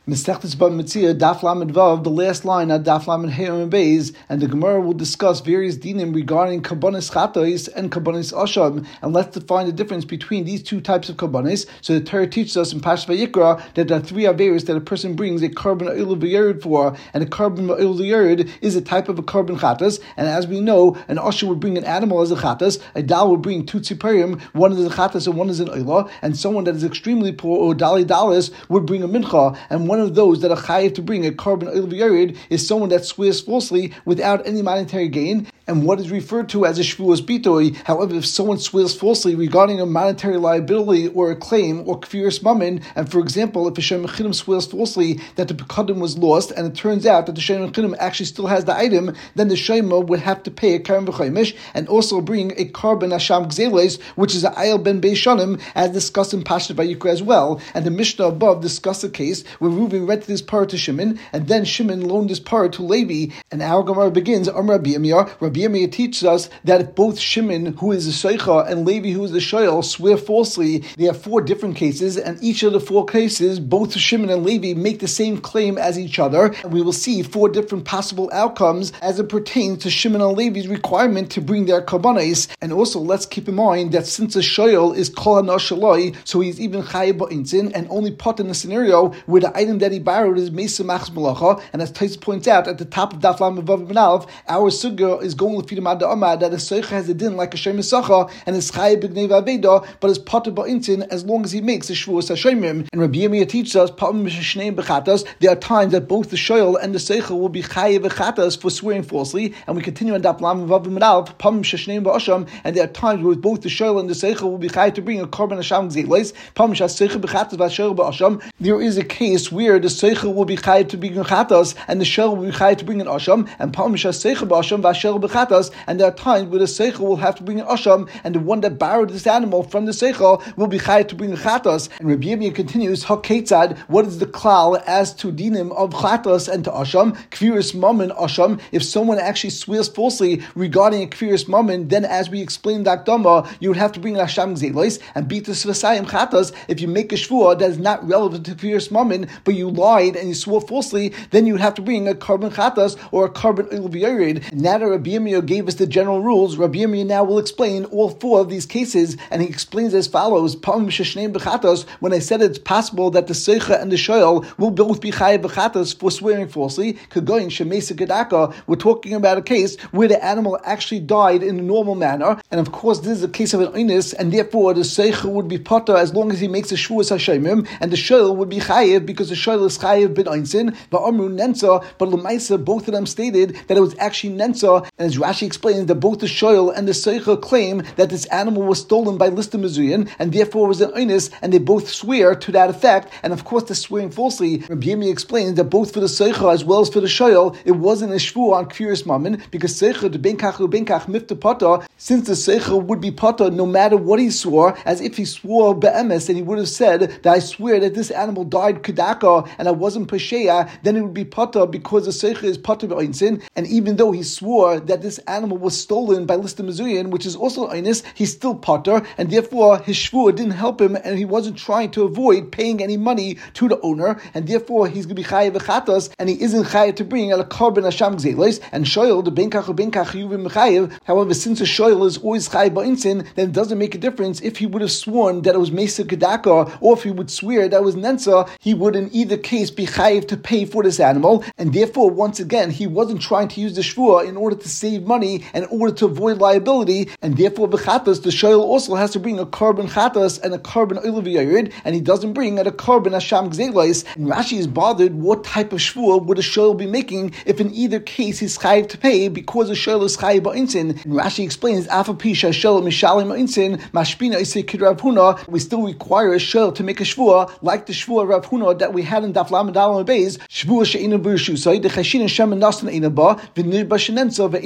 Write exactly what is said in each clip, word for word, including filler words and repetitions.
Mesechtes Bava Metzia, Daf Lamed Vav, the last line at Daf Lamed Hey Amud Beis, and the Gemara will discuss various dinim regarding karbanis chatos and karbanis asham, and let's define the difference between these two types of karbanis. So the Torah teaches us in Parshas Vayikra that there are three averos that a person brings a karban oil v'yered for, and a karban oil v'yered is a type of a karban chatos. And as we know, an asham would bring an animal as a chatos, a dal would bring two tziparim, one is a chatos and one is an oila, and someone that is extremely poor or dali dalis would bring a mincha, and one of those that are chayiv to bring a karban oil v'yered is someone that swears falsely without any monetary gain, and what is referred to as a shvuas bitoi. However, if someone swears falsely regarding a monetary liability or a claim or kfiris mammon, and for example, if a shem mechidim swears falsely that the pekadim was lost, and it turns out that the shem mechidim actually still has the item, then the shema would have to pay a karen v'chaimish and also bring a karban asham gzeles, which is a ayel ben beishanim, as discussed in Parshas Vayikra as well. And the Mishnah above discussed a case where Reuven rented his parah to Shimon, and then Shimon loaned his parah to Levi. And our Gemara begins, Amar Rabbi Yirmiyah. Rabbi Yirmiyah teaches us that if both Shimon, who is the sheicha, and Levi, who is the shoyel, swear falsely, they have four different cases, and each of the four cases, both Shimon and Levi make the same claim as each other. And we will see four different possible outcomes as it pertains to Shimon and Levi's requirement to bring their karbanos. And also, let's keep in mind that since the shoyel is kol hana shaloi, so he's even chayiv ba'intzin, and only pot in the scenario where the item that he borrowed is Mesa Machs Malacha. And as Tais points out at the top of Daf Lamed Vav Ben Aleph, our sugya is going with Fidam Ad Amad that a Seicha has a din like a Shem Mesacha and is Chayiv B'gnei V'Aveda, but is Potter Ba'intin as long as he makes a Shvuas HaShemim. And Rabbi Yirmiyah teaches us Pa'am Mishashneim B'chatas. There are times that both the Shoyel and the Seicha will be Chayiv B'chatas for swearing falsely. And we continue on Daf Lamed Vav Ben Aleph Pa'am Mishashneim B'Asham, and there are times where both the Shoyel and the Seicha will be Chayiv to bring a Korban Hasham Gzelis. Pa'am Mishaseicha B'chatas V'Asher B'Asham. There is a case where the Seicha will be chayiv to bring an chatas, and the shel will be chayiv to bring an asham, and palm seicha b'asham v'ashel b'chatas, and there are times where the seicha will have to bring an asham, and the one that borrowed this animal from the seicha will be chayiv to bring a chatas. And Rabbi Yirmiyah continues, haketzad, what is the klal as to dinim of chatas and to asham? Kfiris mammon asham, if someone actually swears falsely regarding a kfiris mammon, then as we explained that dama, you would have to bring an asham gzelos, and bitus v'sayim chatas, if you make a shvua that is not relevant to kfiris mammon, but you lied and you swore falsely, then you would have to bring a karban chatas or a karban oil v'yered. Now that Rabbi Yirmiyah gave us the general rules, Rabbi Yirmiyah now will explain all four of these cases, and he explains as follows: Pa'am sheshneim b'chatas, when I said it's possible that the seicha and the shoyel will both be chayav b'chatas for swearing falsely, kagoyin shemesa gedaka, we're talking about a case where the animal actually died in a normal manner, and of course this is a case of an oinus, and therefore the seicha would be potter as long as he makes a shvuas hashemim, and the shoyel would be chayav because the shoyel is chayav bin einsin, va'amru nensa, but l'maisa both of them stated that it was actually nensa, and as Rashi explains that both the shoyel and the seicha claim that this animal was stolen by Lista Mizuyan, and therefore was an oinus, and they both swear to that effect, and of course they're swearing falsely. Rabbi Yirmiyah explains that both for the seicha as well as for the shoyel, it wasn't a shvu on kfiris mammon, because seicha de benkach u benkach mifta pata, since the seicha would be pata no matter what he swore, as if he swore be'emes, and he would have said that I swear that this animal died kedaka, and I wasn't pesheya, then it would be pata because the seicha is pata be'einsin, and even though he swore that this animal was stolen by Lista Mizuyan, which is also einis, he's still pata, and therefore his shvua didn't help him, and he wasn't trying to avoid paying any money to the owner, and therefore he's going to be chayav v'chatas, and he isn't chayav to bring a karban hasham gzelos, and shoyel the benkach or benkach yuvim chayav. However, since a shoyel is always chayav ba'insin, then it doesn't make a difference if he would have sworn that it was mesa kedaka, or if he would swear that it was nensa, he would in either case be chayav to pay for this animal, and therefore once again he wasn't trying to use the shvua in order to save money and in order to avoid liability, and therefore b'chatas the shoyel also has to bring a karban chatas and a karban oil v'yered, and he doesn't bring a karban hasham gzelos. And Rashi is bothered what type of shvua would a shoyel be making if in either case he's chayav to pay because the shoyel is chayav ba'insin. And Rashi explains afa pisha shoyel mishalim ba'insin mashpina isei kid Rav Huna, we still require a shoyel to make a shvua like the shvua Rav Huna that we had in Daf Lamed Aleph Beis, shvua she'ina b'rishusay the chashin shem nasan ina ba v'nirba shenensa ve'ina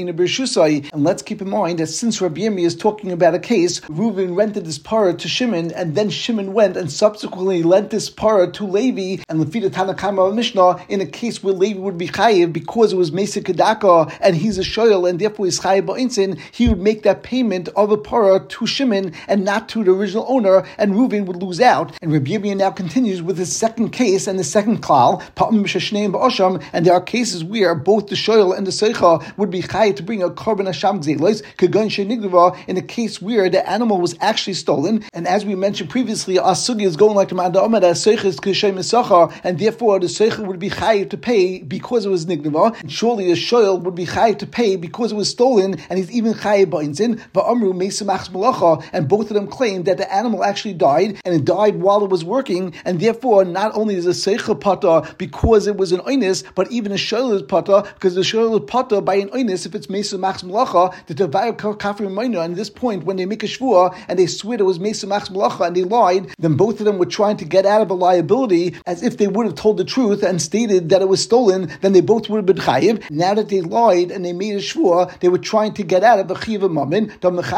she'ena b'rshusai. And let's keep in mind that since Rabbi Yirmiyah is talking about a case, Reuven rented this para to Shimon, and then Shimon went and subsequently lent this para to Levi, and Lefida Tanakama of Mishnah, in a case where Levi would be chayiv because it was Mesa Kedaka, and he's a shoyel, and therefore he's chayiv ba'insin, he would make that payment of a para to Shimon and not to the original owner, and Reuven would lose out. And Rabbi Yirmiyah now continues with his second case and the second klal, and there are cases where both the shoyel and the seicha would be chayiv to bring a korban hasham gzelos, kegon shenigdava, in a case where the animal was actually stolen. And as we mentioned previously, our sugi is going like the Ma'ada Omer, that seicha is kishay mesachar, and therefore the seicha would be chayiv to pay because it was nigdava, and surely a shoyel would be chayiv to pay because it was stolen, and he's even chayiv ba'inzin, va'amru meisumachs malacha, and both of them claim that the animal actually died, and it died while it was working, and therefore not only is a seicha pata because it was an oinus, but even a shoyel is pata because the shoyel is pata by an oinus if it's meisumachs malacha, the tavayah kafir minor. And at this point, when they make a shvua and they swear it was meisumachs malacha and they lied, then both of them were trying to get out of a liability, as if they would have told the truth and stated that it was stolen, then they both would have been chayiv. Now that they lied and they made a shvua, they were trying to get out of a chiv mammon,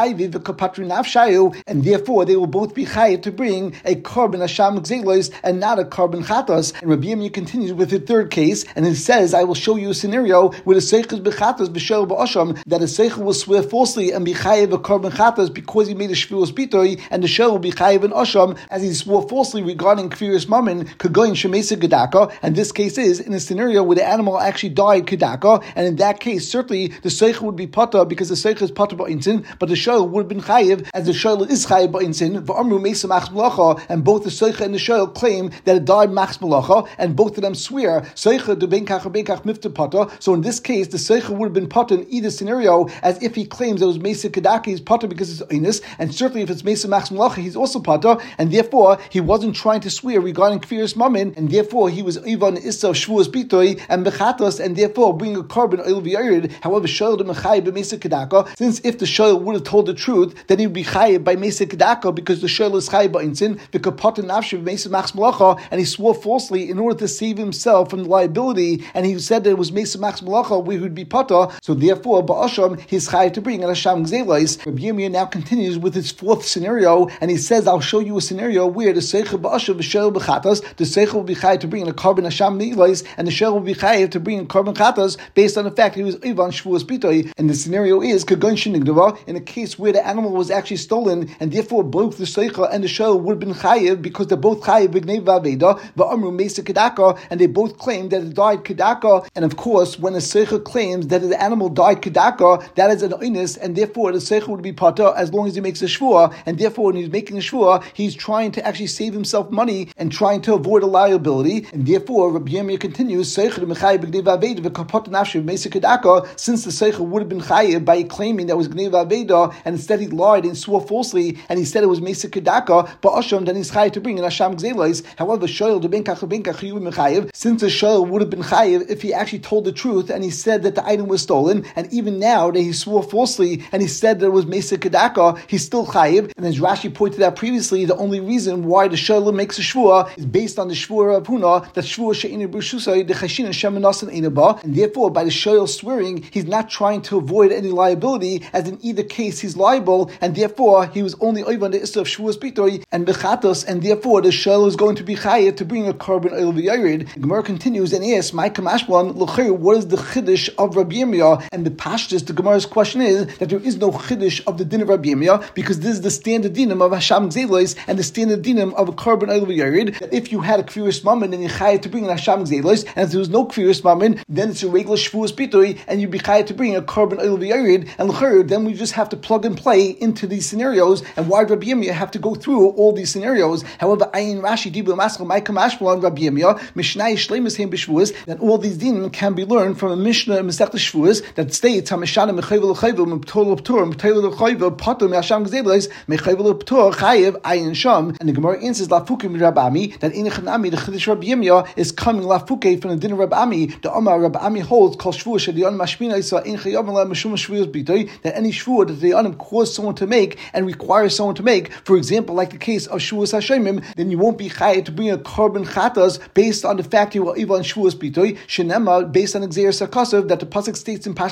and therefore they will both be chayiv to bring a korban hasham gzelos and not a korban chatas. And Rabbi Yirmiyah continues with the third case, and it says, I will show you a scenario where the seicha is bechatas b'shel ba'asham, that a seicha will swear falsely and be chayiv a korban chatas because he made a shvuos bitoi, and the shel will be chayiv an asham as he swore falsely regarding kfiris mammon kagoyin shemesa gedaka. And this case is in a scenario where the animal actually died kedaka, and in that case certainly the seicha would be pata because the seicha is pata ba'insin, but the shel would have been chayiv as the shel is chayiv ba'insin. V'amru mesa machs malacha, and both the seicha and the shel claim that it died machs malacha, and both of them swear seicha de benkach or benkach mifta pata. So in this case the seicha would have been pata in either scenario, as if he claims that it was mesa kedaka, he's pata because it's inus, and certainly if it's mesa machs malacha he's also pata, and therefore he wasn't trying to swear regarding kfiris mammon, and therefore he was even issa shvuos bitoi and bechatos, and therefore bring a korban oil v'yarid. However, shoyel de mechayiv b'mesa kedaka, since if the shoyel would have told the truth, then he would be chayiv by mesa kedaka because the shoyel is chayiv ba'insin v'kapata nafshe b'mesa machs malacha, and he swore falsely in order to save himself from the liability, and he said that it was mesa machs malacha where he would be pata, so therefore ba'asham he's chayiv to bring an hasham gzelos. Rabbi Yirmiyah now continues with his fourth scenario, and he says, I'll show you a scenario where the seicha ba'asham v'shel b'chatas, the seicha will be chayiv to bring a korban hasham gzelos, and the shel will be chayiv to bring a korban chatas based on the fact he was ivan shvuos bitoi. And the scenario is kagon shenigdava, in a case where the animal was actually stolen, and therefore both the seicha and the shel would have been chayiv because they're both chayiv b'gnei v'aveda v'amru mesa kedaka, and they both claim that it died kedaka. And of course, when a seicha claims that the animal died kedaka, that is an oinus, and therefore the seicha would be pata as long as he makes a shvua, and therefore when he's making a shvua, he's trying to actually save himself money and trying to avoid a liability. And therefore Rabbi Yirmiyah continues, seicha de mechayiv b'gnei v'aveda v'kapata nafshe b'mesa kedaka, since the seicha would have been chayiv by claiming that it was gnei v'aveda, and instead he lied and swore falsely, and he said it was mesa kedaka, but asham, then he's chayiv to bring an hasham gzelos. However, shoyel de benkach benkach chiyuv mechayiv, since the shoyel would have been chayiv if he actually told the truth and he said that the item was stolen, and even now that he swore falsely and he said that it was mesa kedaka, he's still chayiv. And as Rashi pointed out previously, the only reason why the shoyel makes a shvua is based on the shvua of Huna, that shvua she'ina b'rshusai de chashin Hashem anasan einaba, and therefore by the shoyel swearing, he's not trying to avoid any liability, as in either case he's liable, and therefore he was only over the issa of shvuos bitoi and bechatos, and therefore the shoyel is going to be chayav to bring a korban oil v'yarid. The Gemara continues and asks, "My kamashwan l'chayr, what is the chiddush of Rabbi Yirmiyah?" And the pashtus, the Gemara's question is that there is no chiddush of the din of Rabbi Yirmiyah, because this is the standard dinim of hasham gzelos and the standard dinim of a korban oil v'yarid. That if you had a kfiris mammon and you chayav to bring an hasham gzelos, and if there was no kfiris mammon, then it's a regular shvuos bitoi, and you'd be chayav to bring a korban oil v'yarid. And l'chayr, then we just have to plug and play into these scenarios. And why did Rabbi Yirmiyah have to go through all these scenarios? However, Ayin Rashi Dibur Maskal Ma'ikam Ashbal Rabbi Yirmiyah Mishnai Shleimus Heim B'Shvuos, that all these dinim can be learned from a Mishnah in Masechta Shvuos that states Hamishana Mechayvel L'Chayvel Meptol L'Ptor Meptol L'Chayvel Pater Me'Hasham Gzelos Mechayvel L'Ptor Chayev Ayin Sham. And the Gemara answers Lafuke Rabami that in Chanami the Chiddush Rabbi Yirmiyah is coming Lafuke from the din of Rabbi Ami. The Amar Rabbi Ami holds Kol Shvuos Shadion Mashmina Isa In Chayav Mela Meshum Shvuos Bitoi, that any shvuah that the Anim cause someone to make and requires someone to make, for example, like the case of Shvuos Hashemim, then you won't be chayav to bring a korban chatas based on the fact you were even Shvuos Bitoi Shenema, based on Xer Sarkasav, that the pasuk states in Pash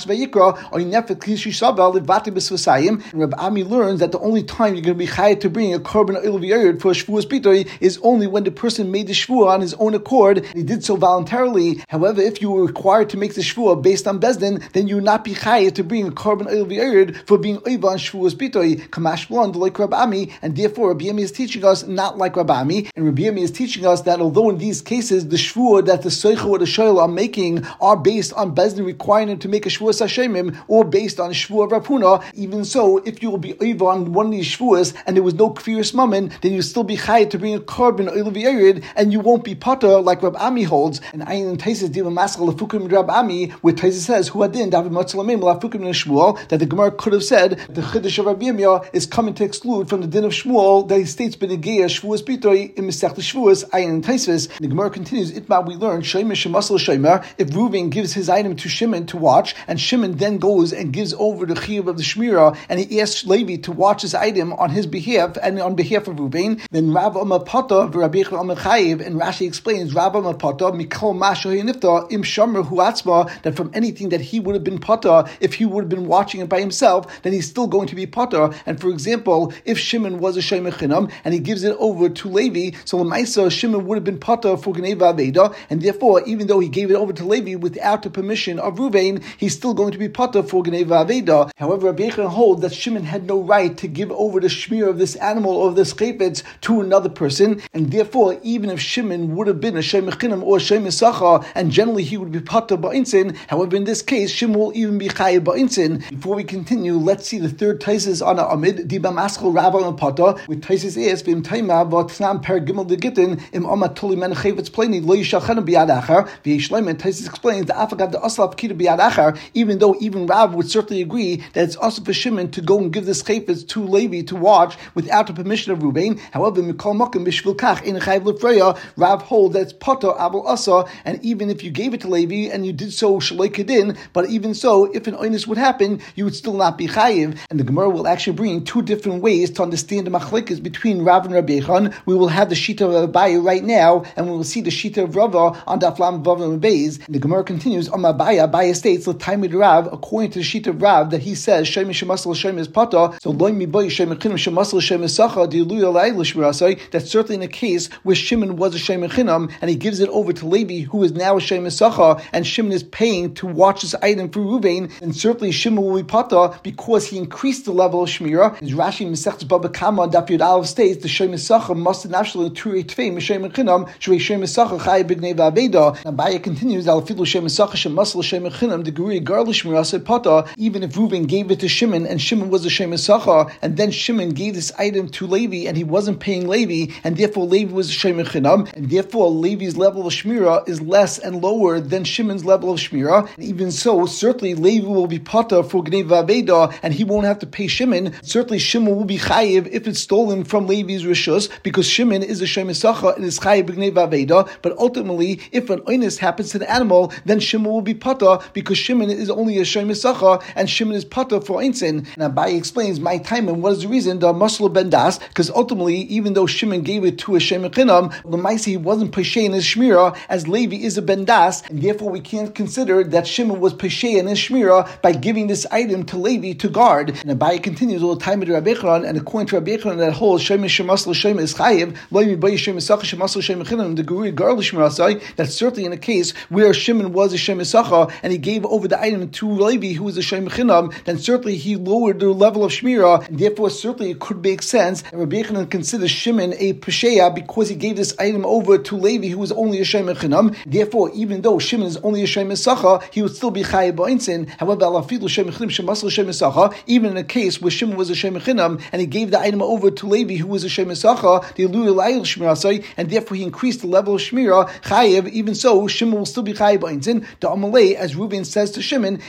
Vayikra, or Nefet Klishi Shabal, Livati B'Svasayim. And Rabbi Ami learns that the only time you're going to be chayav to bring a korban oil v'yared for a shvuas pitoi is only when the person made the shvua on his own accord, and he did so voluntarily. However, if you were required to make the shvua based on bezdin, then you would not be chayav to bring a korban oil v'yared for being oiva on shvuas pitoi. Kamash blond like Rabbi Ami, and therefore Rabbi Ami is teaching us not like Rabbi Ami, and Rabbi Ami is teaching us that although in these cases the shvua that the seicha or the shoyl are making are based on bezdin requiring him to make a shvua sashemim or based on shvua rapuna, even so, if you will be oiva on one of these shvuas and there was no kfiris mammon, then you still be chayav to bring a korban oil v'yared, and you won't be potter like Rab Ami holds. And Ayin Taisis diva maskal lafukim Rab Ami, where Taisis says who adin david matzalamim lafukim Shmuel, that the Gemara could have said the chiddush of Rabbi Yirmiyah is coming to exclude from the din of Shmuel that he states b'negeya shvuas pitoi in Masechta Shvuas. Ayin Taisis. The Gemara continues. Itma we learn Sheimer shemasal Sheimer. If Reuven gives his item to Shimon to watch, and Shimon then goes and gives over the chiyuv of the shmira, and he asks Levi to watch his item on his behalf and on behalf of Reuven, then Rav Amar Pata v'Rabbi Yechon Amar Chayiv, and Rashi explains Rav Amar Pata mikol masho hinifta im shomer hu atzma, that from anything that he would have been Pata if he would have been watching it by himself, then he's still going to be Pata. And for example, if Shimon was a Shemer Chinam and he gives it over to Levi, so Lamaisa Shimon would have been Pata for Geneva Aveda, and therefore even though he gave it over to Levi without the permission of Reuven, he's still going to be Pata for Geneva Aveda. However, Rabbi Yechon holds that Shimon had no right to give over the shmir of this animal or of this chaypetz to another person, and therefore even if Shimon would have been a Shemer Chinam or a Shemer Sacha, and generally he would be Pata ba'insin, however in this case Shimon will even be chayav ba'insin. Before we continue, let's see the third Taisis on our Amid, Diba Maschel Rabba and Pata, with Taisis is Vim Taima Vatnam Per Gimel de Gittin Im Amat Tuli Men Chayvetz Pleni Lo Yishachanam Biyad Achar. V'Yishleim, and Taisis explains the Afagav the Aslav Kita Biyad Achar, even though even Rav would certainly agree that it's also for Shimon to go and give this chaypetz to Levi to watch without the permission of Reuven. However, Mikol Mokim Bishvil Kach in Chayv Lefreya, Rav holds that it's Pata Abel Asa, and even if you gave it to Levi and you did so Shaloi Kedin, but even so, if an oinus would happen, you would still not be chayiv. And the Gemara will actually bring two different ways to understand the machlekes between Rav and Rabbi Yechon. We will have the shita of Abaye right now, and we will see the shita of Rava on Daf Lam Vav and Beis. And the Gemara continues on Abaye. Abaye states l'taimid Rav, according to the shita of Rav, that he says Shemer shemasal Shemer is Pata. So loy miboy Shemer Chinam shemasal Shemer Sacha diluy alay l'shmirasai. That's certainly in a case where Shimon was a Shemer Chinam and he gives it over to Levi, who is now a Shemer Sacha, and Shimon is paying to watch this item for Reuven, and certainly Shimon will be Pata because he increased the level of Shmira. As Rashi Masechtas Baba Kama Daf Yud Aleph states, the Shemer Sacha must naturally turei tvei Shemer Chinam shrei Shemer Sacha chayav b'gnei v'aveda. Abaye continues al filu Shemer Sacha shemasal Shemer Chinam the guri garli Shmira said Pata, even if Reuven gave it to Shimon and Shimon was a Shemer Sacha, and then Shimon gave this item to Levi and he wasn't paying Levi, and therefore Levi was a Shemer Chinam, and therefore Levi's level of Shmira is less and lower than Shimon's level of Shmira. And even so, certainly Levi will be Pata for Gnei Vaveda, and he won't have to pay Shimon. Certainly Shimon will be chayiv if it's stolen from Levi's rishus, because Shimon is a Shemer Sacha and is chayiv b'gnei Vaveda. But ultimately, if an oinus happens to the animal, then Shimon will be Pata because Shimon is only a Shemer Sacha and Shimon is Pata for Einsin. And Abaye explains my time and what is the reason? The Maslo Ben Das, because ultimately, even though Shimon gave it to a Shemer Chinam, Lemaisi he wasn't Peshay in his Shmira, as Levi is a Ben Das, and therefore we can't consider that Shimon was Peshay in his Shmira by giving this item to Levi to guard. And Abaye continues all the time with Rabbi Yechon, and according to Rabbi Yechon, that whole Shemer Shemasal Shemer is Chayiv, Lo Yibayi Shemer Sacha Shemasal Shemer Chinam, the Guri Garli Shmirasai. That's certainly in a case where Shimon was a Shemer Sacha and he gave over the item to Levi, who was a Shemer Chinam, then certainly he lowered the level of Shmira, and therefore certainly it could make sense. And Rabbi Yechon considers Shimon a Pesheya because he gave this item over to Levi, who was only a Shemer Chinam. Therefore, even though Shimon is only a Shemer Sacha, he would still be Chayiv Ba'insin. However, Alafidu Shemer Chinim Shemasal Shemer Sacha, even in a case where Shimon was a Shemer Chinam and he gave the item over to Levi, who was a Shemer Sacha, the Elu Elayil Shmirasai, and therefore he increased the level of Shmira, Chayiv, even so, Shimon will still be Chayiv Ba'insin. The Amalei, as Reuven says to Shimon,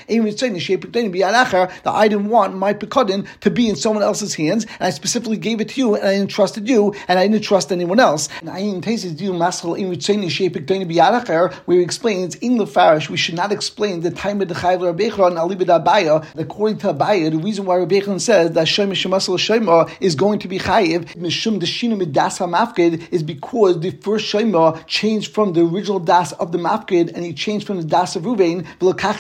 the I didn't want my Pekadin to be in someone else's hands, and I specifically gave it to you, and I entrusted you, and I didn't trust anyone else. And I didn't taste it, where he explains in the Farish we should not explain the time of the Chayv Rabbi Yechon and Alibid Abaya. According to Abaya, the reason why Rabbi Yechon says that Shemer Shemasal Shema is going to be Chayiv Mishum Deshinu Midas HaMafkid is because the first Shema changed from the original Das of the Mafkid, and he changed from the Das of Ruvain. V'lakach es Chayiv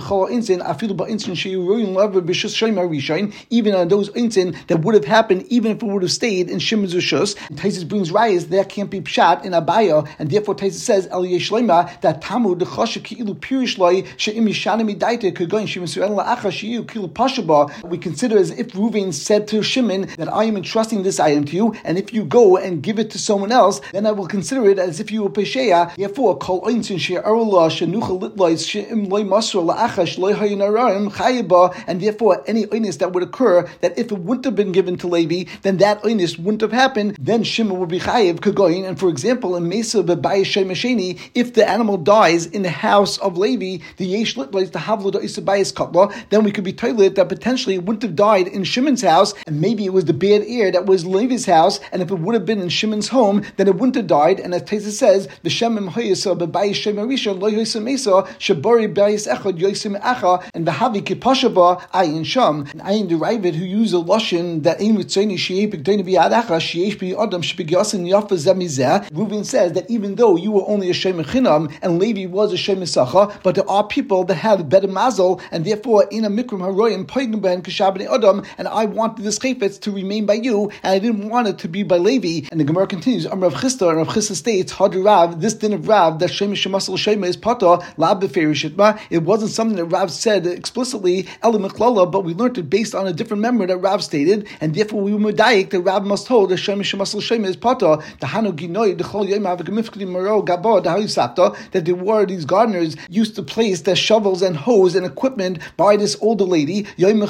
even on those insin that would have happened even if it would have stayed in Shimon's Rishus. Taisus brings rayas that can't be pshat in Abaya, and therefore Taisus says El Yeshlema that Tamu the Chosha Ki'ilu Pirish Loi She'im Yishanami Daita Kugoin Shimon Su'el La'acha Shi'u Kilu Pashaba. We consider as if Reuven said to Shimon that I am entrusting this item to you, and if you go and give it to someone else, then I will consider it as if you were Pesheya. Therefore, Kol Einsin She'arullah She'nucha Litlois She'im Loi Masra La'achash Loi Hayinarim Chayiba, and therefore any oinus that would occur that if it wouldn't have been given to Levi, then that oinus wouldn't have happened. Then Shimon would be chayiv kagoyin. And for example, in Mesa B'Bayis Shemasheni, if the animal dies in the house of Levi, the yesh litlois the havlo da isabayis katla, then we could be toilet that potentially it wouldn't have died in Shimon's house, and maybe it was the bad air that was Levi's house. And if it would have been in Shimon's home, then it wouldn't have died. And as Teza says, the Shemim Hayisa B'Bayis Shemarisha Lo Yosem Mesa Shabari Bayis Echad Yosem Echa, and V'Havi Kipashava Ayin Sham. And Ayin Derivid who use a lashon that Ein Ritzoni Shei Pekdoni B'Yadacha Sheish B'Adam Shpigyasin Yafa Zemizeh. Reuven says that even though you were only a Shem Chinam and Levi was a Shem Sacha, but there are people that have better mazel, and therefore in a mikram haroyim poigim ben kashabnei adam, and I wanted this chayfetz to remain by you, and I didn't want it to be by Levi. And the Gemara continues, Amar Rav Chisda, and Rav Chisda states, Had Rav, this din of Rav that Shem Shemasel Shema is pata la b'ferishitma. It wasn't something that Rav said explicitly Ela Mechlala, but we learned it based on a different memory that Rav stated, and therefore we were medayik that Rav must hold that Shem Shemasel Shema is pata. The Hanu Ginoy the Chol Yom Avgamifkedi Maro Gabo the Hayusapta, that there were these gardeners used to place their shovels and hoes and equipment by this older lady. And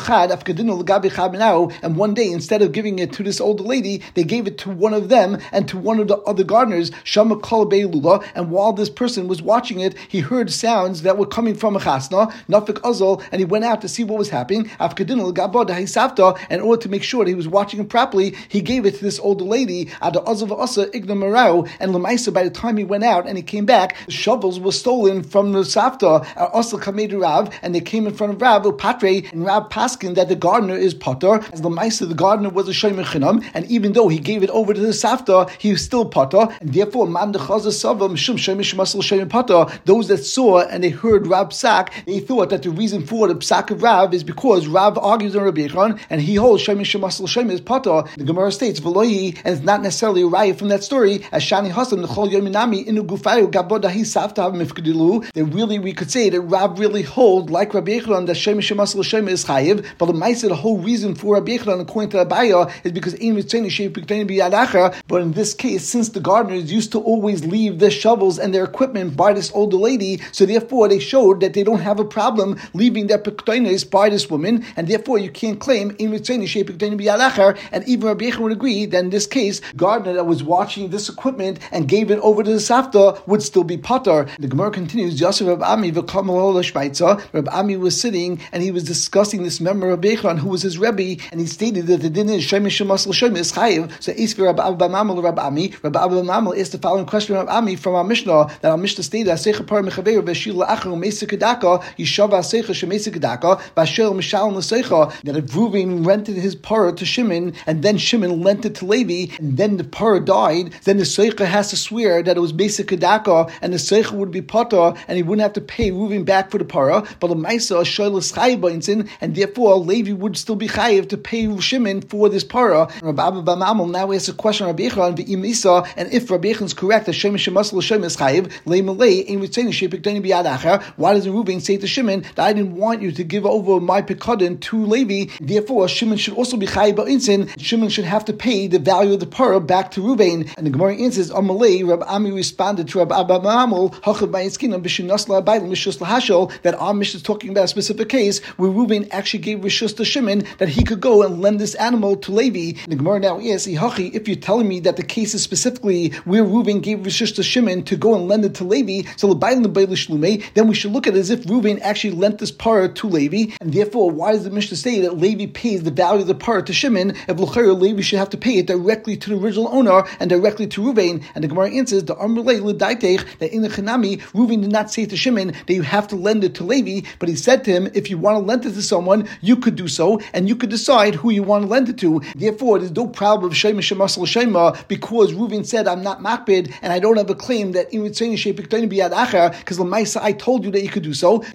one day, instead of giving it to this older lady, they gave it to one of them and to one of the other gardeners. And while this person was watching it, he heard sounds that were coming from a chasna, Nafik Azal, and he went out to see what was happening. In order to make sure that he was watching it properly, he gave it to this older lady. And Lamaisa, by the time he went out and he came back, the shovels were stolen from the Safta, Asal Kamed Rav, and they came in front of Rav, Patre, and Rav Paskin that the gardener is Potter. As Lamaisa, the gardener was a Shem Chinam, and even though he gave it over to the Safta, he was still Potter, and therefore, Man Dechaza Sava, Mishum Shemish Masal Shem Potter, those that saw and they heard Rav Psak, they thought that the reason for the Psak of Rav is because Rav argues on Rabbi Yechon, and he holds Shemish Masal Shem is Potter. The Gemara states, Veloyi, and it's not necessarily a riot from that story, as Shani Hasan, the Chol Yominami, Inu Gufayu, Gabodahi Safta, Mifkadilu, that really we could say that Rav really hold, like Rabbi Yechon, that Shem Shemasal Shem is Chayiv, but the Maisa, the whole reason for Rabbi Yechon, according to Abaya, is because Ein Mitzveni Shei Pikteni B'Yadacha. But in this case, since the gardeners used to always leave their shovels and their equipment by this older lady, so therefore they showed that they don't have a problem leaving their Piktenis by this woman, and therefore you can't claim Ein Mitzveni Shei Pikteni B'Yadacha. And even Rabbi Yechon would agree that in this case, the gardener that was watching this equipment and gave it over to the Safta would still be Potter. The Gemara continues, Yosef Rab Ami v'kamal l'shmeitza. Rab Ami was sitting and he was discussing this member of Bechon, who was his Rebbe, and he stated that the din is Shemish Shemasel Shem is Chayiv. So Isvi Rab Abba Mamal Rab Ami. Rab Abba Mamal asked the following question of Ami from our Mishnah, that our Mishnah stated, Asecha par mechaber b'shil la'achar u'meisik kedaka yishava asecha shemeisik kedaka b'asher mishal n'asecha, that if Reuven rented his parah to Shimon and then Shimon lent it to Levi and then the parah died, then the seicha has to swear that it was meisik kedaka and the seicha would be potter and he wouldn't have to pay Reuven back for the parah. But the Maisa shoyles chayiv b'insin, and therefore Levi would still be chayiv to pay Shimon for this parah. Rabbi Abba Bamamal now asks a question of Rabbi Yechon v'im isa, and if Rabbi Yechon is correct that Shemish Shemasel Shem is chayiv, leimalei ein ritzeni sheipikdeni b'yadacher, why does Reuven say to Shimon that I didn't want you to give over my pikadon to Levi? Therefore Shimon should also be chayiv b'insin. Shimon should have to pay the value of the parah back to Reuven. And the Gemara answers, Amalei, Rabbi Ami responded to Rabbi Abba Bamamal, hachav b'yitzkinam b'shinasla abayim mishus lahashel, that our Mishnah is talking about a specific case where Reuven actually gave rishus to Shimon that he could go and lend this animal to Levi. And the Gemara now asks, if you're telling me that the case is specifically where Reuven gave rishus to Shimon to go and lend it to Levi, so then we should look at it as if Reuven actually lent this parah to Levi, and therefore why does the Mishnah say that Levi pays the value of the parah to Shimon if l'chayr Levi should have to pay it directly to the original owner and directly to Reuven? And the Gemara answers, the Amrulay l'daitech, that in the Chanami Reuven did not say to Shimon that you have to lend it to Levi, but he said to him, if you want to lend it to someone, you could do so, and you could decide who you want to lend it to. Therefore, there's no problem of Shema Shemasel Shema because Reuven said, I'm not makbid, and I don't have a claim that in Ritzeni Sheipikdoni b'yad acher, because Lamaisa, I told you that you could do so. And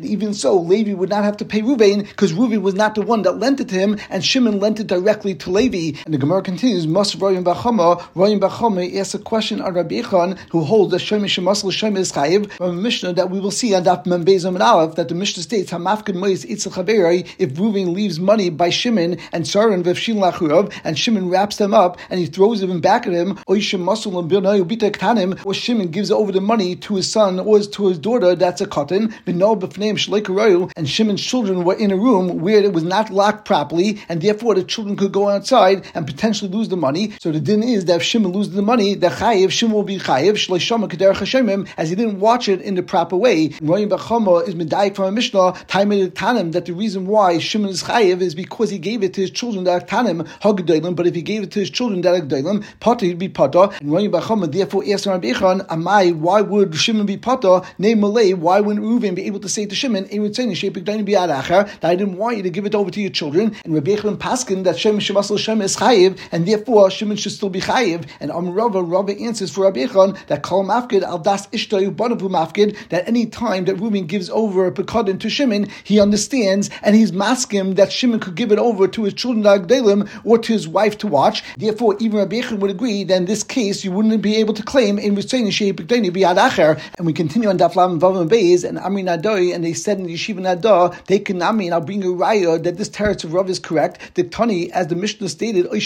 even so, Levi would not have to pay Reuven because Reuven was not the one that lent it to him, and Shimon lent it directly to Levi. And the Gemara continues, Mas Royim Bachama, Royim Bachama asks a question on Rabbi Echon, who holds that Shemei Shemasel Shemei is Chayiv, from a Mishnah that we will see on Daf Mem Beis Amud Aleph, that the Mishnah states, Hamafkid Mois Itzel Chaverei, if Reuven leaves money by Shimon, and Saran Vevshin Lachurav, and Shimon wraps them up, and he throws them back at him, or Shimon gives over the money to his son or to his daughter, that's a cotton, and Shimon's children were in a room where it was not locked properly, and therefore the children could go outside and potentially lose the money. So the din is that if Shimon loses the money, the chayiv, Shimon will be chayiv, as he didn't watch it in the proper way. Royim Bachama is medayik from a Mishnah, Taimei Tanim, that the reason why Shimon is chayiv is because he gave it to his children that are tanim, hagdalim, but if he gave it to his children that are gdalim, potter, he'd be potter. And Royim Bachama therefore asked Rabbi Echon, Amai, why would Shimon be potter? Name Malay, why wouldn't Reuven be able to say to Shimon, that I didn't want you to give it over to your children? And Rabbi Echon paskin that Shimon Shemasel Shem is chayiv, and therefore Shimon should still be chayiv. And Am Rava, Rava answers for Rabbi Echon that kol mafkid al das ishtayu banavu mafkid, that any time that Reuven gives over a pekadin to Shimon, he understands and he's masking that Shimon could give it over to his children Agdalim or to his wife to watch. Therefore, even Rabbi Echon would agree that in this case you wouldn't be able to claim in Ritzayni Shei Pekdani Biyad Acher. And we continue on Daf Lamed Vav and Beis and Amri Nadoi, and they said in the Yeshiva Nadah, they can Amri, and I'll bring a raya that this teretz of Rav is correct. The Tani, as the Mishnah stated, that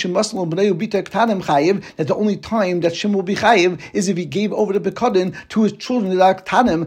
the only time that Shimon will be chayiv is if he gave over the bekadin to his children that are ktanim,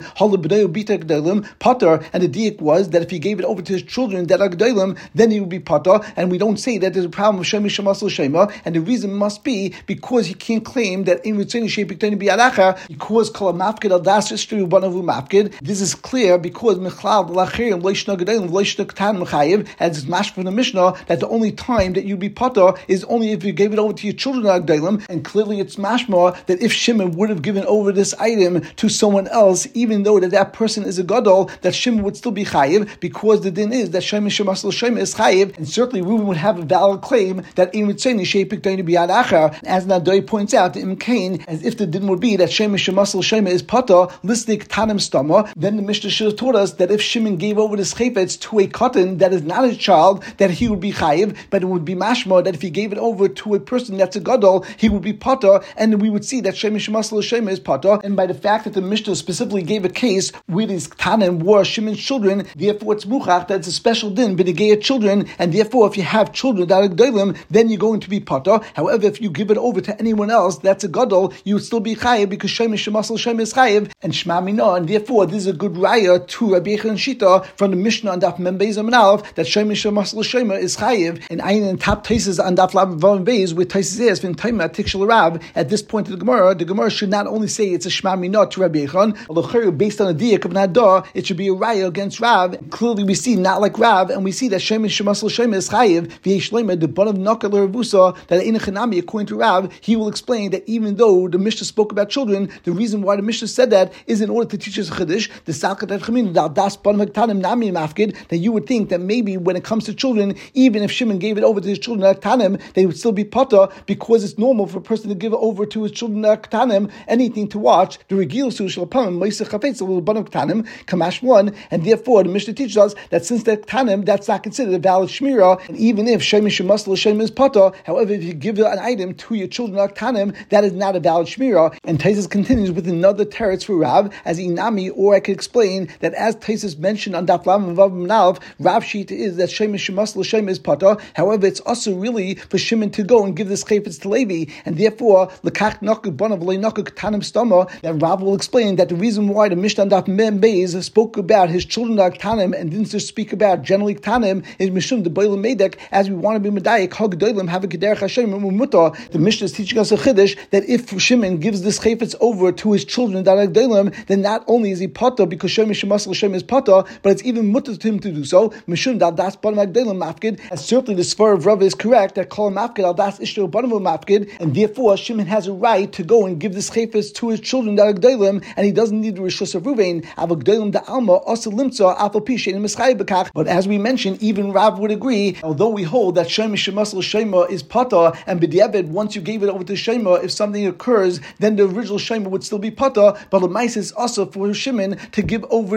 potter, and the diak was that if he gave it over to his children that are gdalim, then he would be potter. And we don't say that there's a problem of Shemi Shemasel Shema, and the reason must be because he can't claim that in Ritzayni Shei Pekdani Biyad Acher, because kol mafkid al das ishtayu banavu mafkid. This is clear because Michlal Lachirim Leishna Gdalim Leishna Ktan Mechayiv, as it's mashed from the Mishnah, that the only time that you'd be potter is only if you gave it over to your children that are gdalim, and clearly it's mashma that if Shimon would have given over this item to someone else, even though that that person is a gadol, that Shimon would still be chayiv, because the din is that Shemei Shemasel Shema is chayiv, and certainly Reuven would have a valid claim that in Ritzayni Shei Pekdani Biyad Acher, as Nadoi points out, the Imkain, as if the din would be that Shemei Shemasel Shema is potter, listik tanim stama, then the Mishnah should have taught us that if Shimon gave over this chayfetz to a cotton that is not his child, that he would be chayiv, but it would be mashma that if he gave it over to a person that's a gadol, he would be potter, and we would see that Shemei Shemasel Shema is potter. And by the fact that the Mishnah specifically gave a case where these tanim were Shimon's children, therefore it's muchach that it's a special din b'negei children, and therefore if you have children that are gdolim, then you're going to be potter. However, if you give it over to anyone else that's a gadol, you would still be chayiv because Shemei Shemasel Shema is chayiv and Shema Mina, and therefore this is a good raya to Rabbi Echon Shita from the Mishnah on Daf Mem Beis Amud Aleph that Shemei Shemasel Shema is chayiv. And Ayin and top Taises on Daf Lamed Vav and Beis with Taises is fin Taima Tikshel Rav. At this point of the Gemara, the Gemara should not only say it's a Shema Mina to Rabbi Echon, although based on a diak of Nadah, it should be a raya against Rav. Clearly, we see not like Rav, and we see that Shemei Shemasel Shema is chayiv. V'yeshlema the bun of Nakal Ravusa that in a Chanami, according to Rav, he will explain that even though the Mishnah spoke about children, the reason why the Mishnah said that is in order to teach us a chiddush. The Salkat Chamin das bun of Tanim Nami Mafkid, that you would think that maybe when it comes to children, even if Shimon gave it over to his children at Tanim, they would still be potter because it's normal for a person to give it over to his children at Tanim anything to watch. The Regil Sushal Pam Moisech Chafetz will bun of Tanim Kamash one, and therefore the Mishnah teaches us that since that Tanim, that's not considered a valid shmira, and even if Shemei Shemasel Shema is potter, however, if you give an item to your children at Tanim, that is not a valid shmira. And Taisus continues with another teretz for Rav as Inami, or I could explain that as Taisus mentioned on Daf Lamed Vav Menalv, Rav Shita is that Shemei Shemasel Shema is potter. However, it's also really for Shimon to go and give this chayfetz to Levi, and therefore lekach naku banav leinaku ktanim stama. That Rav will explain that the reason why the Mishnah on Daf Mem Beis spoke about his children at Tanim and didn't just speak about generally Tanim is mishum the boilim medek, as we want to be medayik hagdolim have a kederach Hashem umuta. The Mishnah is teaching us a chiddush that if Shimon gives this chayfetz over to his children that are gdolim, then not only is he potter because Shemei Shemasel Shema is potter, but it's even mutter to him to do so. Mishum that das ban magdolim mafkid, and certainly the svar of Rav is correct that kol mafkid al das ishto banavu mafkid, and therefore Shimon has a right to go and give this chayfetz to his children that are gdolim, and he doesn't need the rishus of Ruvain. Ava gdolim da alma also limtza afal pishin mischay bekach. But as we mentioned, even Rav would agree, although we hold that Shemei Shemasel Shema is potter, and b'diavad once you gave it over to Shema, if something occurs, then the original Shema would still be potter. But the mice is also for Shimon to give over the chayfetz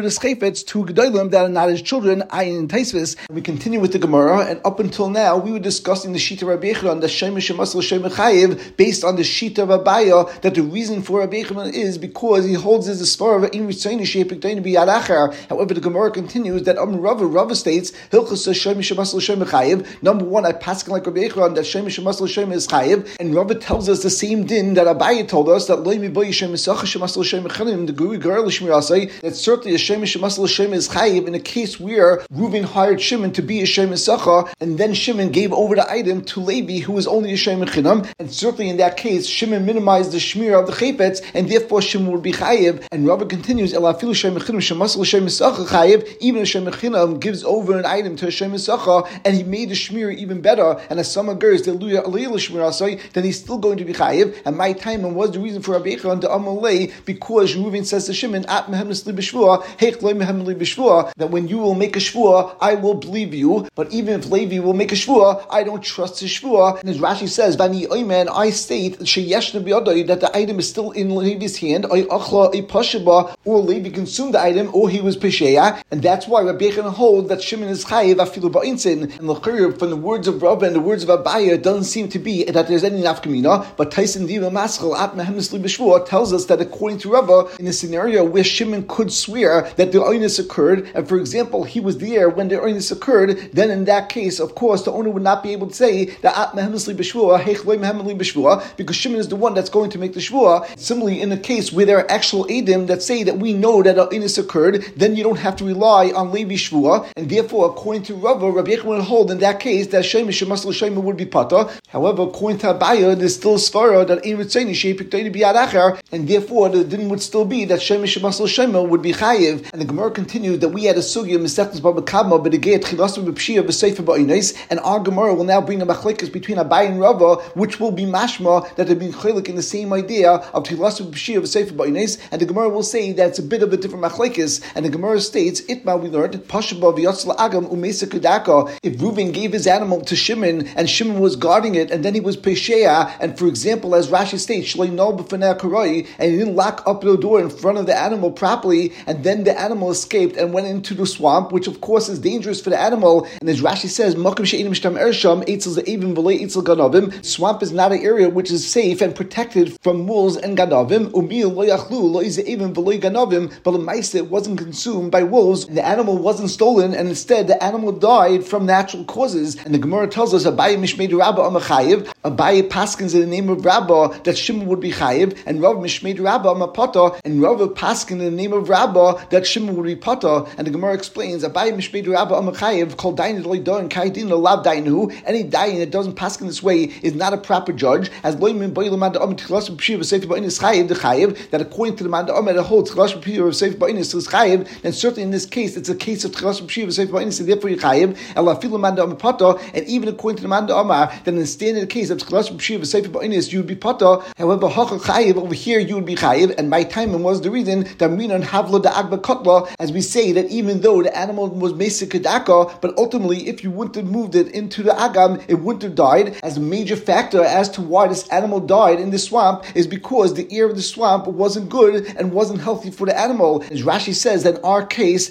chayfetz to gedolim that are not his children, ayin and taisvis. We continue with the Gemara, and up until now we were discussing the shita Rabbi Yechanan, the shemesh shemasel shemesh chayiv, based on the shita of Abaya, that the reason for Rabbi Yechanan is because he holds as the svar of in ritzayni sheipikdayin biyad achar. However, the Gemara continues that Am Rava Rava states hilchos shemesh shemasel shemesh chayiv. Number one, I pass like Rabbi Yechanan that shemesh shemasel shemesh is chayiv, and Rava tells us the same din that Abaya told us that loy miboy shemesh shemasel shemesh chayiv. The Guri Gar Lishmirasai that certainly a shemesh shemasel shemesh is chayiv in a case where Reuven hired Shimon to be a shemesh sacha, and then Shimon gave over the item to Levi, who was only a shemesh chinam, and certainly in that case Shimon minimized the shmir of the chaypetz, and therefore Shimon would be chayiv. And Rava continues, Elafilu shemesh chinam shemasel shemesh sacha chayiv. Even a shemesh chinam gives over an item to a shemesh sacha, and he made the shmir even better. And as some agurs the luya aliyah l'shmirasai, then he's still going to be chayiv. And my time and was the reason for Rabbi Yechanan to amalei, because Reuven says to Shimon, At mehem nisli b'shvua, heich loy mehem li b'shvua, that when you will make a shvua, I will believe you. But even if Levi will make a shvua, I don't trust his shvua. And as Rashi says, Bani Oyman, I state sheyeshna b'yadai, that the item is still in Levi's hand, I achla a pashaba, or Levi consumed the item, or he was pesheya, and that's why Rabbi Yechanan holds that Shimon is chayiv afilu ba'insin. And l'chayr, from the words of Rava and the words of Abaya, it doesn't seem to be that there's any nafkamina. But Tyson Diva Maschal at mehem nisli b'shvua tells us that according to Rava, in a scenario where Shimon could swear that the oinus occurred, and for example he was there when the oinus occurred, then in that case, of course, the owner would not be able to say that at mehem nisli b'shvua, heich loy mehem li b'shvua, because Shimon is the one that's going to make the shvua. Similarly, in a case where there are actual edim that say that we know that an oinus occurred, then you don't have to rely on Levi shvua, and therefore, according to Rava, Rabbi Yechanan would hold in that case that shemesh shemasel shemesh would be pata. However, according to Abaya, there's still svara that ein ritzayni sheipikdayin biyad achar, and therefore the din would still be that shemesh shemasel shemesh would be chayiv. And the Gemara continued that we had a sugya misechtas baba kadma b'degei tchilasu b'pshia b'seifa ba'inais, and our Gemara will now bring a machlekes between Abaya and Rava, which will be mashma that they're being chaylik in the same idea of tchilasu b'pshia b'seifa ba'inais, and the Gemara will say that it's a bit of a different machlekes. And the Gemara states, Itma we learned pashaba v'yatzla agam umesa kedaka. If Reuven gave his animal to Shimon and Shimon was guarding it, and then he was pesheya, and for example, as Rashi states, shloi nol b'fanei karoi, and he didn't lock up the door in front of the animal properly, and then the animal escaped and went into the swamp, which of course is dangerous for the animal. And as Rashi says, makom she'enim shtam ersham eitzel ze'evim v'lei eitzel ganavim. Swamp is not an area which is safe and protected from wolves and ganavim. Umil lo yachlu lo ze'evim v'lei ganavim. But the mice, it wasn't consumed by wolves, and the animal wasn't stolen, and instead the animal died from natural causes. And the Gemara tells us Abaye mishmei Rabba amachayiv. Abaye paskins in the name of Rabba that Shimon would be chayiv, and Rav mishmei Rabba amapata, and Rav paskin in the name of Rabba that Shimon would be pata. And the Gemara explains Abaye mishmei Rabba amachayiv called dayin loy dayin kaidin lav dayinu. Any dayin that doesn't paskin this way is not a proper judge. As loy min boy lemanda am tchilas b'pshir v'seif ba'inus chayiv the chayiv, that according to the manda am that holds tchilas b'pshir v'seif ba'inus is chayiv, then certainly in this case it's a case of tchilas b'pshir v'seif ba'inus, and therefore you chayiv. Elafilu manda am pata, and even according to the manda amar, then in the standard case of tchilas b'pshir v'seif ba'inus you would be pata. However, hacha chayiv over here you would be chayiv, and my time was the reason that minan havlo da agba kotla, as we say that even though the animal was mesik kedaka, but ultimately if you wouldn't have moved it into the agam, it wouldn't have died. As a major factor as to why this animal died in the swamp is because the air of the swamp wasn't good and wasn't healthy for the animal. As Rashi says that in our case,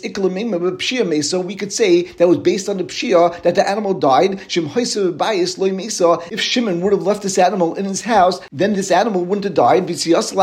so we could say that was based on the pshia that the animal died. If Shimon would have left this animal in his house, then this animal wouldn't have died. And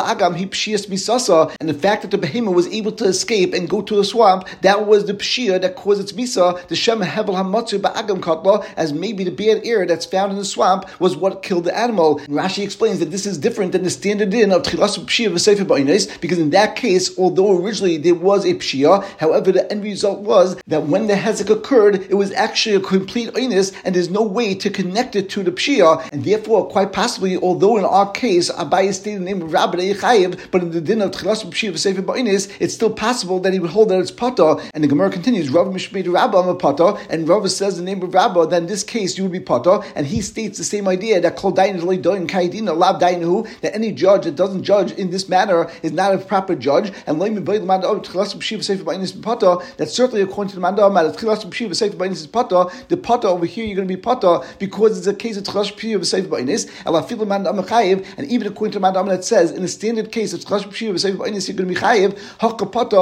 the fact that the behemoth was able to escape and go to a swamp, that was the pshia that caused its misa, the shem hevel hamatzu ba'agam katla, as maybe the bad air that's found in the swamp was what killed the animal. And Rashi explains that this is different than the standard din of tchilas pshia v'sefer ba'inais, because in that case, although originally there was a pshia, however the end result was that when the hezek occurred, it was actually a complete oinus, and there's no way to connect it to the pshia, and therefore, quite possibly, although in our case, Abaye stated the name of Rabbi Chayiv, but in the din of tchilas pshia v'sefer ba'inais, it's still possible that he would hold that it's pata. And the Gemara continues, Rav mishmei Rabba am a pata, and Rav says the name of Rabba, then in this case you would be pata, and he states the same idea that kol dayin loy dayin kaidina lav dayinu, that any judge that doesn't judge in this manner is not a proper judge, and loy min bayil manda of tchilas pshia v'sefer ba'inais pata, that certainly according to the manda of tchilas pshia v'sefer ba'inais is pata, the pata over here you're going to be pata because it's a case of tchilas pshia v'sefer ba'inais, elafilu manda am chayiv, and even according to the manda that says in the standard case of tchilas pshia v'sefer ba'inais you're going to be chayiv, hakka pata over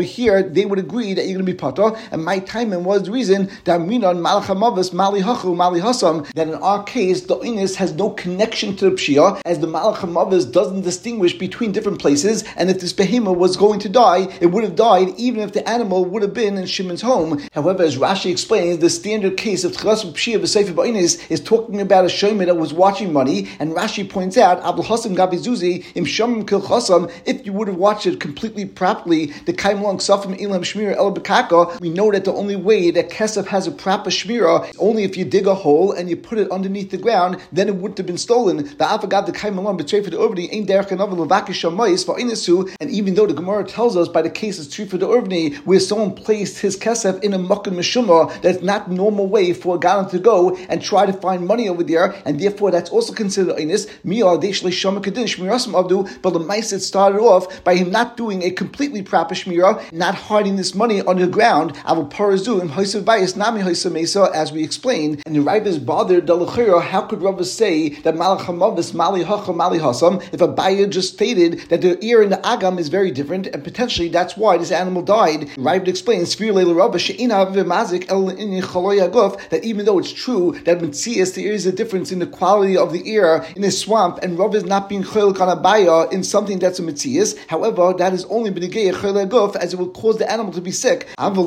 here they would agree that you're going to be pata, and my timing was the reason that minon malach hamavos mali hachu mali hasam, that in our case the oinus has no connection to the pshia, as the malach hamavos doesn't distinguish between different places, and if this behemoth was going to die, it would have died even if the animal would have been in Shimon's home. However, as Rashi explains, the standard case of tchilas pshia v'sefer ba'oinus is talking about a shomer that was watching money, and Rashi points out abul hasam gabi zuzi im shomim kil chasam. If you would have watched it completely properly, the kaim long safim ilam shmira el bekaka, we know that the only way that kesef has a proper shmira is only if you dig a hole and you put it underneath the ground, then it wouldn't have been stolen. The avagad the kaim long betray for the urvni ain't derech another levakish shamayis for inasu. And even though the Gemara tells us by the case of tree for the urvni, where someone placed his kesef in a makkah mishuma, that's not normal way for a galan to go and try to find money over there, and therefore that's also considered inus. Miyar deishle shama kedin shmirasim abdu, but the mice it started off by him not doing a completely proper shmira, not hiding this money under the ground. Avul parazu im haisav bayis nami haisav mesa, as we explained. And the Rav is bothered. How could Rav say that malach hamavis mali hacha mali hasam if Abaya just stated that the ear in the agam is very different, and potentially that's why this animal died? Rav explains that even though it's true that Metzias there is a difference in the quality of the ear in a swamp, and Rav is not being chaylik on Abaya in something that's a Metzias, however, that is only b'negei chaylik guf, as it will cause the animal to be sick. However,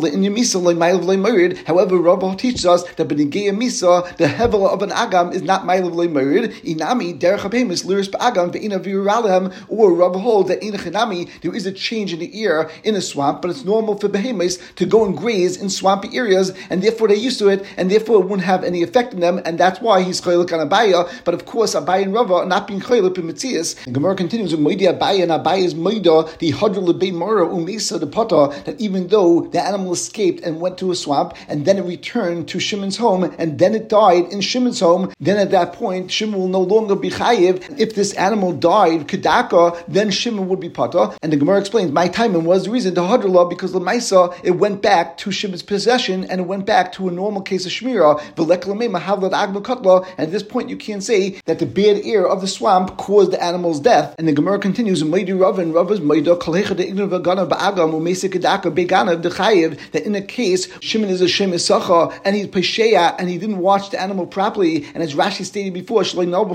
Rav teaches us that b'negei misa, the hevel of an agam is not ma'il v'leimerid. Inami derech habemis liris ba'agam ve'ina v'yuralem, or Rav holds that in chinami there is a change in the ear in a swamp, but it's normal for behemoths to go and graze in swampy areas, and therefore they're used to it, and therefore it wouldn't have any effect on them, and that's why he's chaylik on Abaya. But of course, Abaya and Rava are not being chaylik in Metzias. And Gemara continues with Moidi Abaya and Abaya's Moida, the Hadr Lebei Mora Umesa the Pata, that even though the animal escaped and went to a swamp, and then it returned to Shimon's home, and then it died in Shimon's home, then at that point, Shimon will no longer be chayiv. If this animal died, Kedaka, then Shimon would be Pata. And the Gemara explains, my timing was the reason, the Hadrla, because Lamaisa, it went back to Shimon's possession, and it went back to a normal case of Shmira. And at this point, you can't say that the bad air of the swamp caused the animal's death. And the Gemara continues, that in a case, Shimon is a Shem Isacha, and he's Pesheya, and he didn't watch the animal properly, and as Rashi stated before,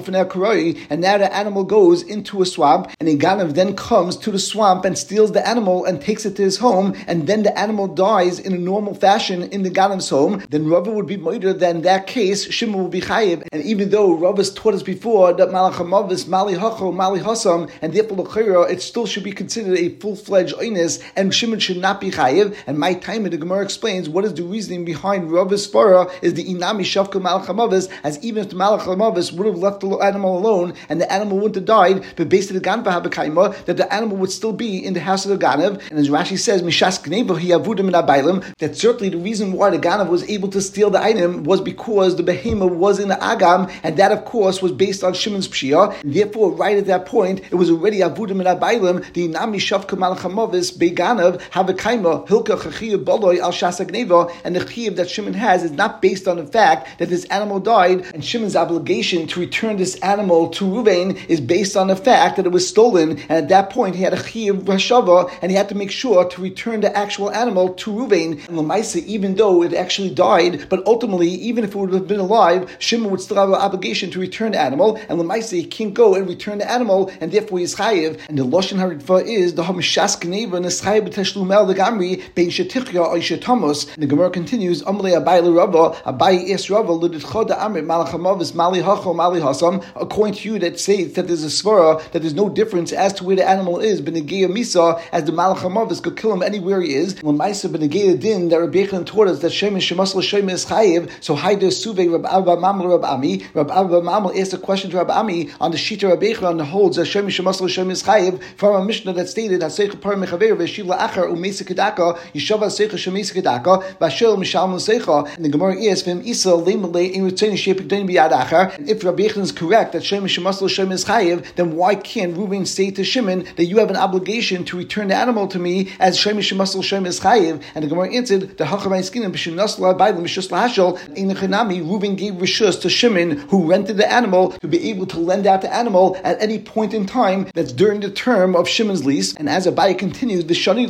and now the animal goes into a swamp, and a Ganav then comes to the swamp and steals the animal and takes it to his home, and then the animal dies in a normal fashion in the Ganav's home, then Rava would be moider. Then in that case, Shimon will be chayiv. And even though Rava's taught us before that malach hamavis mali hacho mali hasam, and therefore l'chayra, it still should be considered a full-fledged oinus, and Shimon should not be chayiv. And my time in the Gemara explains what is the reasoning behind Rava's svara is the inami shavka malach hamavis, as even if the malach hamavis would have left the animal alone and the animal wouldn't have died, but based on the ganva habakaima, that the animal would still be in the house of the ganav. And as Rashi says, mishas gneva hi avudim in that certainly the reason why the ganav was able to steal the item was because the behemoth was in the agam, and that of course was based on Shimon's pshia. Therefore, right at that point, it was already avudim in abaylim, the inami shavka malach hamavis beganav habakaima hilka chachiyav baloy al shasa gneva, and the chiyav that Shimon has is not based on the fact that this animal died, and Shimon's obligation to return this animal to Ruvain is based on the fact that it was stolen, and at that point he had a chiyav rashava, and he had to make sure to return the actual animal to Ruvain. And Lamaisa, even though it actually died, but ultimately, even if it would have been alive, Shimon would still have an obligation to return the animal, and Lamaisa, he can't go and return the animal, and therefore he's chayiv. And the Lashon Haritva is the Hamishas Gneva Neschayiv B'Teshlum El Legamri Bein Shetichya Oy Shetamos. And the Gemara continues, Amalei Abai LeRava, Abai Es Rava L'Ditcha Da'amrit Malach Hamavis Mali Hacho Mali Hasam. According to you, that says that there's a svara that there's no difference as to where the animal is, B'Negeya Misa, as the Malach Hamavis could kill him anywhere he is. L'Maisa B'Negeya Din that Rabbi Yechon taught us that Shemin Shemas L'Shem is chayiv. So Haida Suve Rab Abba Mamel Rab Ami. Rab Abba Mamel asked a question to Rab Ami on the Shita Rabbi Yechon holds that Shemin Shemas L'Shem is chayiv from a Mishnah that stated Haseich Par Mechaver V'Shiv La'achar U'Meisa Kedaka Yishava Haseich Shemeisa Kedaka V'Ashel Mishal L'Seicha. And the Gemara asks V'Im Isa Leimalei In Ritzeni Shepik Dein B'Yad Achar. And if Rabbi Yechon is correct that Shemin Shemas L'Shem is chayiv, then why can't Reuven say to Shimon that you have an obligation to return the animal to me as Shemin Shemas L'Shem is chayiv? And the Gemara answered the Hachamay Skinim B'Shinas La'Bayim Mishus Lahashel. In the Chinami, Reuven gave rishus to Shimon, who rented the animal, to be able to lend out the animal at any point in time that's during the term of Shimon's lease. And as Abaye continues, the Shani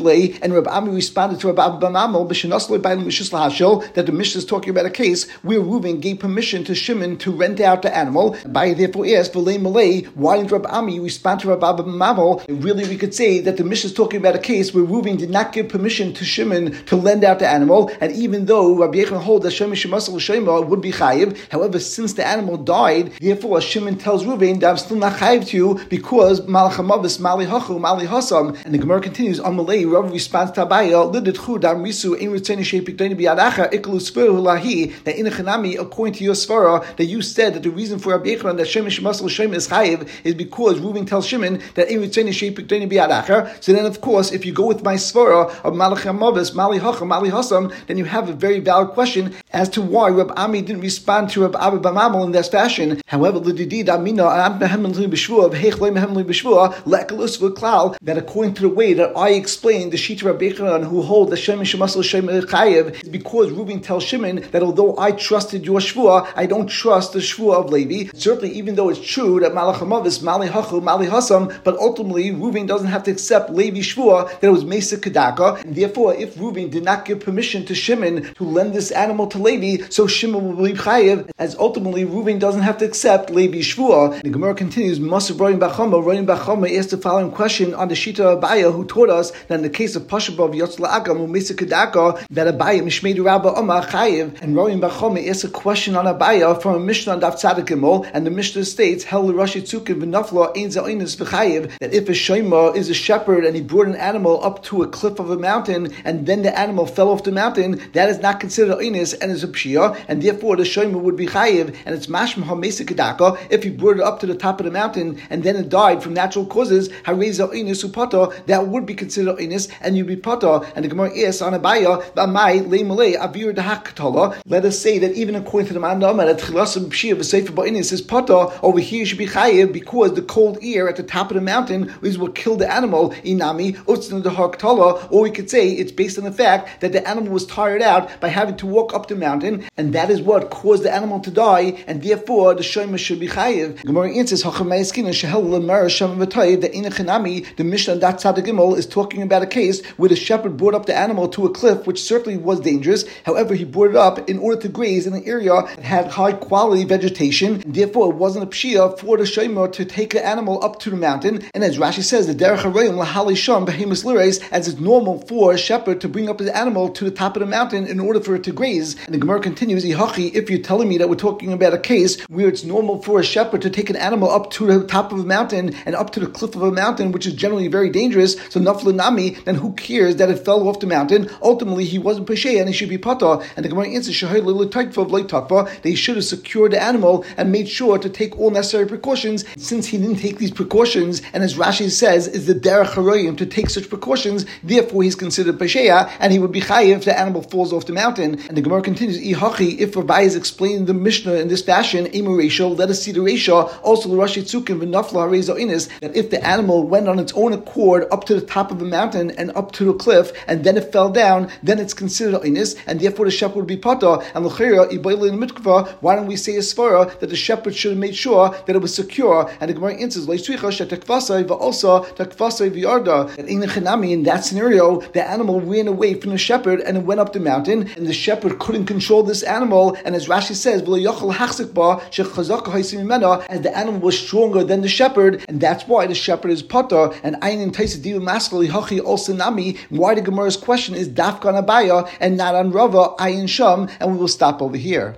Amalei, and Rabbi Ami responded to Rabbi Bamamal that the Mishnah is talking about a case where Reuven gave permission to Shimon to rent out the animal. Abaye therefore asked, V'lei Malei, why didn't Rabbi Ami respond to Rabbi Bamamal? Really, we could say that the Mishnah is talking about a case where Reuven did not give permission to Shimon to lend out the animal, and even though Rabbi Yechon holds that Shema Shemasal Shema would be chayiv, however, since the animal died, therefore Shimon tells Reuven that I'm still not chayiv to you because Malach Hamavis Mali Hachu Mali Hasam. And the Gemara continues, Amalei, Rav responds to Abaye, Liditchu Dam Risu Ein Ritzeni Shepikdeni Biadacha Iklu Sfiru Lahi, that in a Chanami, according to your svara, that you said that the reason for Rabbi Yechon that Shema Shemasal Shema is chayiv is because Reuven tells Shimon that Ein Ritzeni Shepikdeni Biadacha. So then, of course, if you go with my svara of Malach Hamavis Mali Hachu Mali Hasam, then you have a very valid question as to why Rabbi Ami didn't respond to Rabbi Abba Bamamal in that fashion. However, that according to the way that I explained the Shita Rabbi Yochanan who hold the Shem Shemasal Shem Chayev is because Reuven tells Shimon that although I trusted your Shvua, I don't trust the Shvua of Levi. Certainly, even though it's true that Malach Hamavis, Mali Hachu, Mali Hasam, but ultimately Reuven doesn't have to accept Levi's Shvua that it was Mesa Kedaka, and therefore, if Reuven did not give permission to Shimon to lend this animal to Levi, so Shimon will be chayev, as ultimately Reuven doesn't have to accept Levi's shvua. The Gemara continues, Masav Royin Bachama, Royin Bachama asked the following question on the Shita Abaye, who taught us that in the case of Pashabav Yotz La'agam Umesa Kedaka, that Abaye Mishmei Rabba Omar chayev, and Royin Bachama asked a question on Abaye from a Mishnah on Daf Tzadik Gimel, and the Mishnah states, Hel Rashi Tzukim V'Nafla Ein Za'onis V'chayev, that if a shema is a shepherd and he brought an animal up to a cliff of a mountain, and then the animal fell off the mountain, that is not considered oinus and is a pshia, and therefore the shomer would be chayiv, and it's mashma hamesa kedaka if he brought it up to the top of the mountain and then it died from natural causes. Hareza oinus upata, that would be considered oinus and you'd be pata. And the Gemara asks on Abaye, "B'amai leimalei avir dehakatala." Let us say that even according to the Mandama that chilasam pshia v'seifer ba'oinus is pata, over here should be chayiv because the cold air at the top of the mountain is what killed the animal. Inami utzna dehakatala, or we could say it's based on the fact that the animal was tired out by having to walk up the mountain, and that is what caused the animal to die, and therefore the shomer should be chayiv. Gemara answers, the Mishnah on Daf Tzadik Gimel is talking about a case where the shepherd brought up the animal to a cliff, which certainly was dangerous. However, he brought it up in order to graze in an area that had high quality vegetation, and therefore it wasn't a pshia for the shomer to take the animal up to the mountain. And as Rashi says, the derech harayim lahali sham behemus lireis, as it's normal for a shepherd to bring up his animal to the top of the mountain in order for it to graze. And the Gemara continues, Ihachi, if you're telling me that we're talking about a case where it's normal for a shepherd to take an animal up to the top of a mountain and up to the cliff of a mountain, which is generally very dangerous, so naflanami, then who cares that it fell off the mountain? Ultimately, he wasn't peshe and he should be pata. And the Gemara answers, that he should have secured the animal and made sure to take all necessary precautions. Since he didn't take these precautions, and as Rashi says, is the derech haroyim to take such precautions, therefore he's considered pesheya, and he would be chayiv if the animal falls off the mountain. And the Gemara continues, Ihachi, if Rabbi is explaining the Mishnah in this fashion, Emu Reisha, let us see the Reisha, also the Rashi Tzukim, V'nafla Hareza Inis, that if the animal went on its own accord up to the top of the mountain and up to the cliff, and then it fell down, then it's considered Inis, and therefore the shepherd would be pata. And L'chira, Ibayla in the Mitkva, why don't we say a svara that the shepherd should have made sure that it was secure? And the Gemara answers, Leisricha, Shetakvasai, Va'osa, Takvasai, V'yarda, that in the Chanami, in that scenario, the animal ran away from the shepherd and it went up the mountain, and the shepherd couldn't control this animal, and as Rashi says, as the animal was stronger than the shepherd, and that's why the shepherd is pata. And Ayin Taisa Diva Maskali Hachi also Nami, why the Gemara's question is Dafka on Abaye and not on Rava Ayin Sham, and we will stop over here.